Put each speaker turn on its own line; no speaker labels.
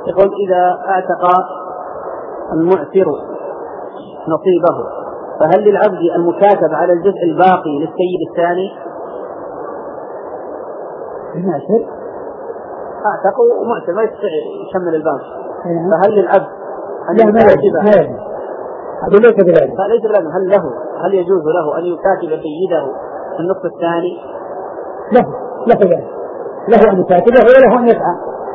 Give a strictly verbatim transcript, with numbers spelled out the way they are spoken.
يقول إذا اعتق المعسر نصيبه فهل للعبد المكاتب على الجزء الباقي للسيد الثاني؟
المعسر
اعتق ومعسر ما يستطيع يكمل الباقي، فهل للعبد أن
لا ما
يكاتب؟
هذا ليس بذلك.
فليس بذلك. هل له هل يجوز له أن يكاتب سيده في النصف الثاني؟
له له ذلك، له أن يكاتبه وله أن يسعى